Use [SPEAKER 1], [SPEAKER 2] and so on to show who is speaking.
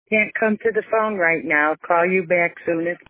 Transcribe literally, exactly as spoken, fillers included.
[SPEAKER 1] Can't come to the phone right now. Call you back soon as